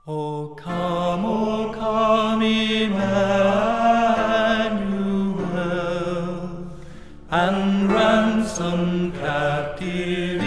O come, Emmanuel, and ransom captive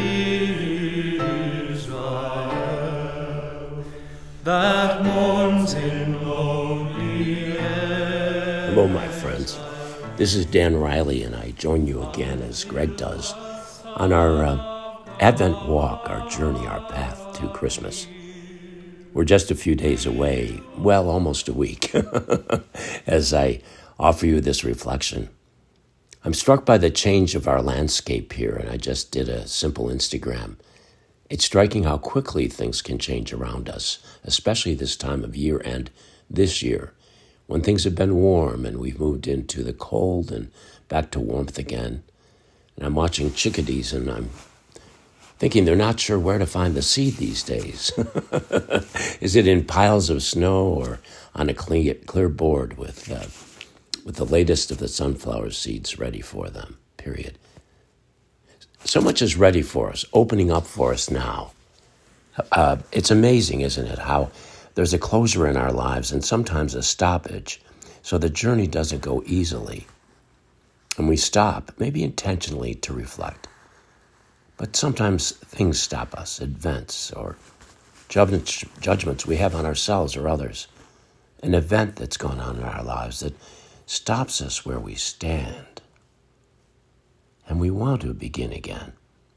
Israel, that mourns in lonely Hello, my friends. This is Dan Riley, and I join you again, as Greg does, on our Advent walk, our journey, our path to Christmas. We're just a few days away, well, almost a week, as I offer you this reflection. I'm struck by the change of our landscape here, and I just did a simple Instagram. It's striking how quickly things can change around us, especially this time of year and this year, when things have been warm and we've moved into the cold and back to warmth again. And I'm watching chickadees and I'm thinking they're not sure where to find the seed these days. Is it in piles of snow or on a clear board with the latest of the sunflower seeds ready for them, period. So much is ready for us, opening up for us now. It's amazing, isn't it, how there's a closure in our lives and sometimes a stoppage, so the journey doesn't go easily. And we stop, maybe intentionally, to reflect. But sometimes things stop us, events or judgments we have on ourselves or others. An event that's gone on in our lives that stops us where we stand. And we want to begin again.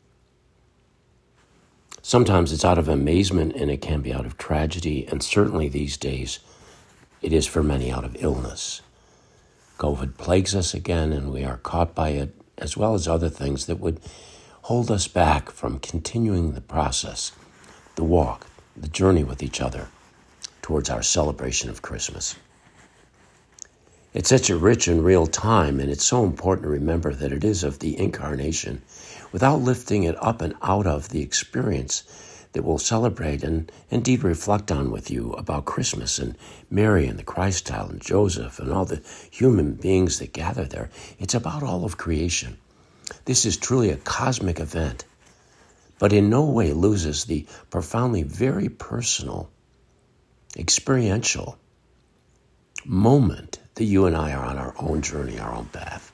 Sometimes it's out of amazement and it can be out of tragedy, and certainly these days it is for many out of illness. COVID plagues us again and we are caught by it, as well as other things that would hold us back from continuing the process, the walk, the journey with each other towards our celebration of Christmas. It's such a rich and real time, and it's so important to remember that it is of the incarnation, without lifting it up and out of the experience that we'll celebrate and indeed reflect on with you about Christmas and Mary and the Christ child and Joseph and all the human beings that gather there. It's about all of creation. This is truly a cosmic event, but in no way loses the profoundly very personal, experiential moment that you and I are on our own journey, our own path.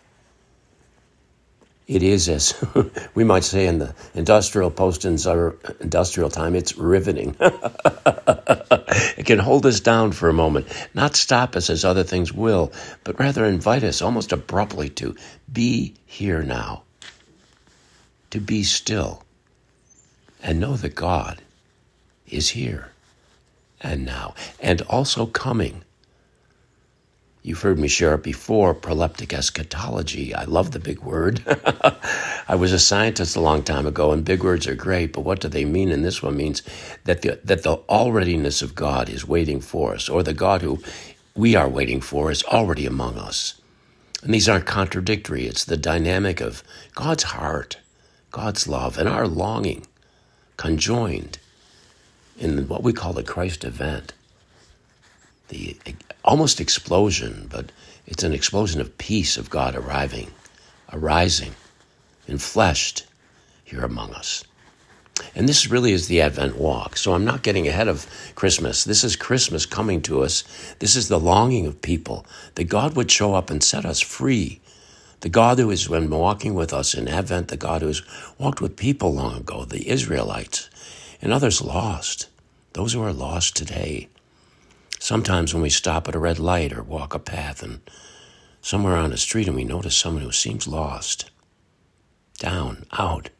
It is, as we might say in the post-industrial time, it's riveting. It can hold us down for a moment, not stop us as other things will, but rather invite us almost abruptly to be here now, to be still, and know that God is here and now, and also coming. You've heard me share it before, proleptic eschatology. I love the big word. I was a scientist a long time ago, and big words are great, but what do they mean? And this one means that the alreadiness of God is waiting for us, or the God who we are waiting for is already among us. And these aren't contradictory. It's the dynamic of God's heart, God's love, and our longing conjoined in what we call the Christ event. The almost explosion, but it's an explosion of peace of God arising, enfleshed here among us. And this really is the Advent walk. So I'm not getting ahead of Christmas. This is Christmas coming to us. This is the longing of people, that God would show up and set us free. The God who has been walking with us in Advent, the God who has walked with people long ago, the Israelites, and others lost, those who are lost today. Sometimes when we stop at a red light or walk a path and somewhere on the street and we notice someone who seems lost, down, out.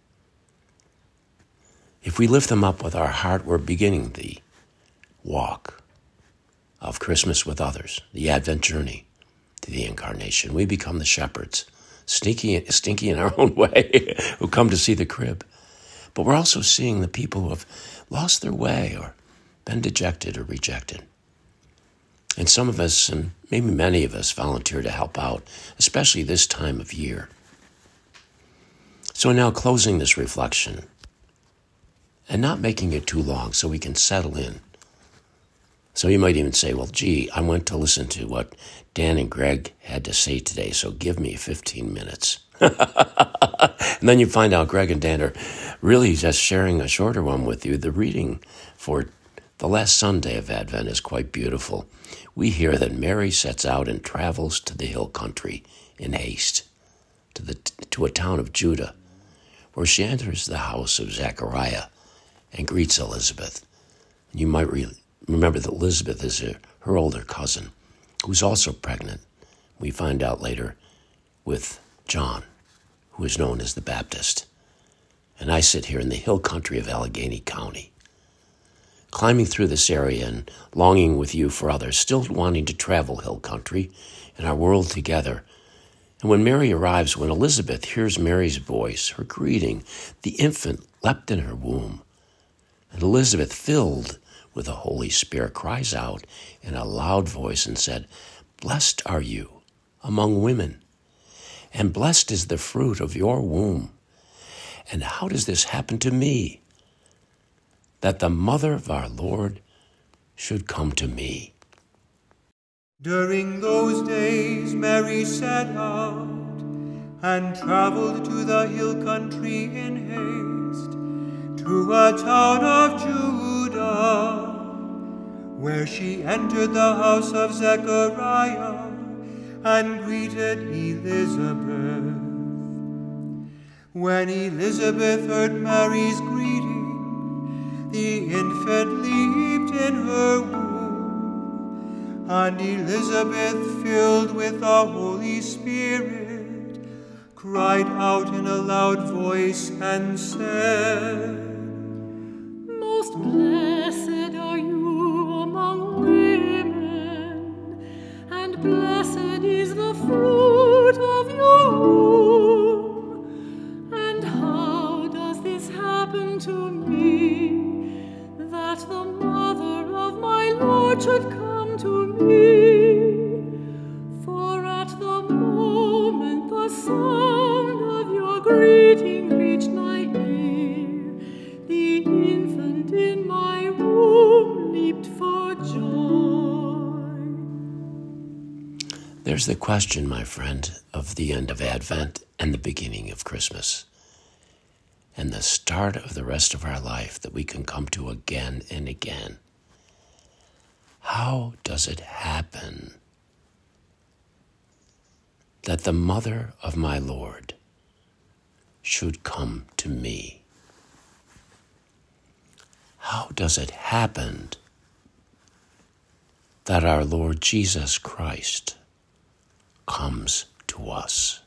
If we lift them up with our heart, we're beginning the walk of Christmas with others, the Advent journey to the incarnation. We become the shepherds, stinky in our own way, who come to see the crib. But we're also seeing the people who have lost their way or been dejected or rejected. And some of us, and maybe many of us, volunteer to help out, especially this time of year. So now closing this reflection and not making it too long so we can settle in. So you might even say, well, gee, I went to listen to what Dan and Greg had to say today, so give me 15 minutes. And then you find out Greg and Dan are really just sharing a shorter one with you. The reading for The last Sunday of Advent is quite beautiful. We hear that Mary sets out and travels to the hill country in haste, to a town of Judah, where she enters the house of Zechariah and greets Elizabeth. You might remember that Elizabeth is her older cousin, who's also pregnant. We find out later with John, who is known as the Baptist. And I sit here in the hill country of Allegheny County, climbing through this area and longing with you for others, still wanting to travel hill country in our world together. And when Mary arrives, when Elizabeth hears Mary's voice, her greeting, the infant leapt in her womb. And Elizabeth, filled with the Holy Spirit, cries out in a loud voice and said, "Blessed are you among women, and blessed is the fruit of your womb. And how does this happen to me, that the mother of our Lord should come to me?" During those days Mary set out and traveled to the hill country in haste, to a town of Judah, where she entered the house of Zechariah and greeted Elizabeth. When Elizabeth heard Mary's greeting, the infant leaped in her womb, and Elizabeth, filled with the Holy Spirit, cried out in a loud voice and said, "Most blessed are you among women, and blessed is the fruit of your womb. And how does this happen to me, that the mother of my Lord should come to me? For at the moment the sound of your greeting reached my ear, the infant in my womb leaped for joy." There's the question, my friend, of the end of Advent and the beginning of Christmas, and the start of the rest of our life that we can come to again and again. How does it happen that the mother of my Lord should come to me? How does it happen that our Lord Jesus Christ comes to us?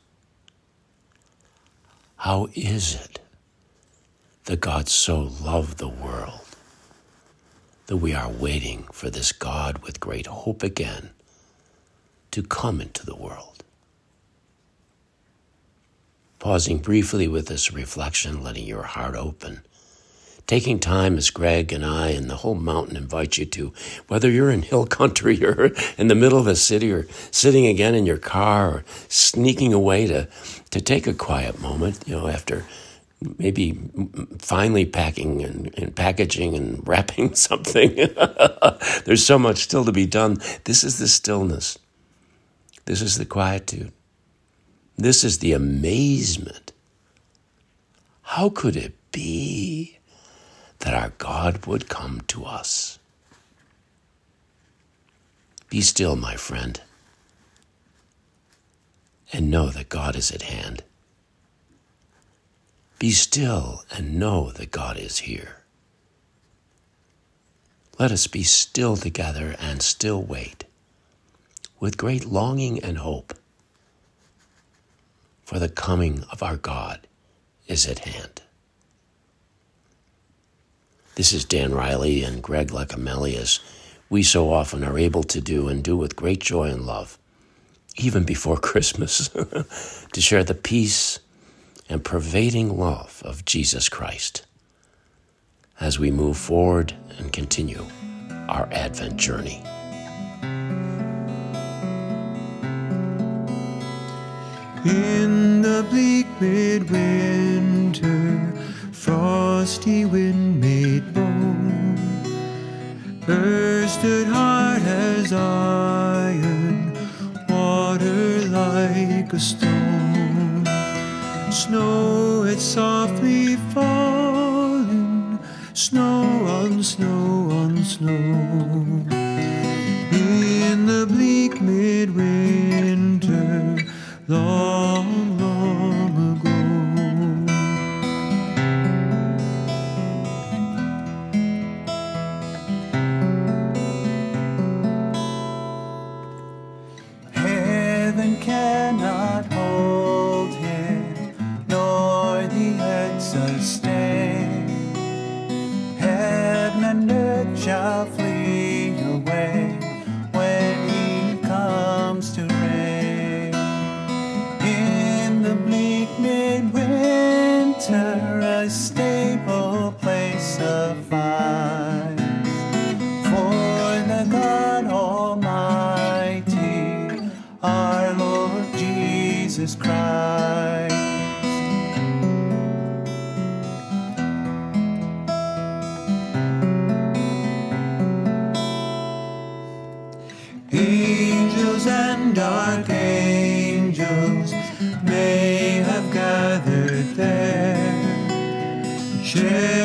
How is it that God so loved the world that we are waiting for this God with great hope again to come into the world? Pausing briefly with this reflection, letting your heart open, taking time as Greg and I and the whole mountain invite you to, whether you're in hill country or in the middle of a city or sitting again in your car or sneaking away to take a quiet moment, after maybe finally packing and packaging and wrapping something. There's so much still to be done. This is the stillness. This is the quietude. This is the amazement. How could it be that our God would come to us? Be still, my friend, and know that God is at hand. Be still and know that God is here. Let us be still together and still wait, with great longing and hope, for the coming of our God is at hand. This is Dan Riley and Greg Lecameli, as we so often are able to do and do with great joy and love, even before Christmas, to share the peace and pervading love of Jesus Christ as we move forward and continue our Advent journey. In the bleak midwinter, frosty wind made moan, earth stood hard as iron, water like a stone. Snow had softly fallen, snow on snow on snow. In the bleak midwinter, long, long ago. Heaven cannot hold him, nor the earth sustain. Heaven and earth shall flee away when he comes to reign. In the bleak midwinter, a stable place suffice for the God Almighty, our Lord Jesus Christ. Angels and archangels may have gathered there,